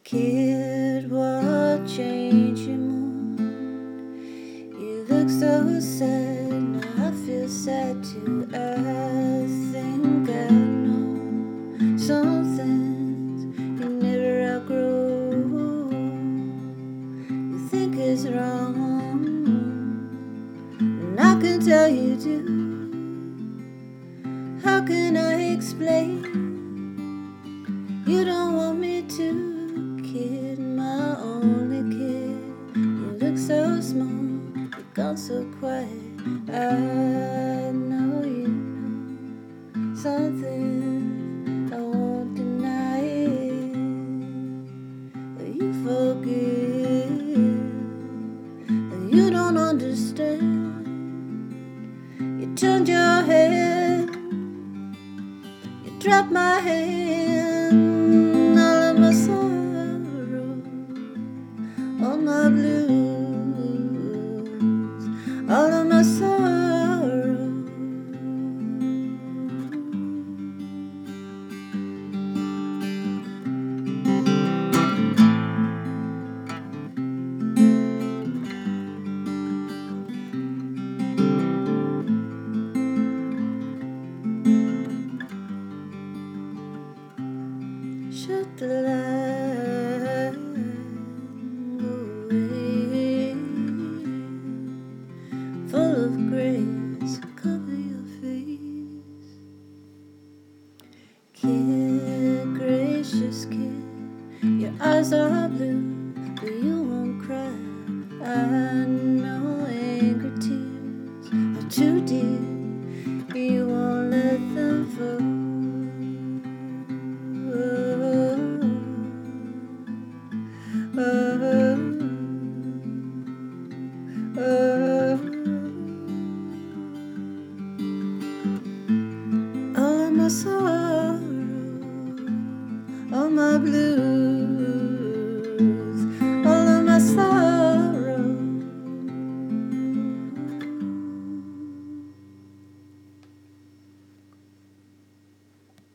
Kid, what changed your mood? You look so sad, now I feel sad too. I think I know some things you never outgrow. You think it's wrong, and I can tell you do. How can I explain? You don't want me to, kid, my only kid. You look so small, you've gone so quiet. I know you know something, I won't deny it. But you forgive, and you don't understand. You turned your head, you dropped my hand. All of my sorrow, all my blues, all of my sorrow. Shut the light, go away. Full of grace, cover your face. Kid, gracious kid, your eyes are blue, but you won't cry. I know angry tears are too deep, you won't let them fall. All of my sorrow, all my blues.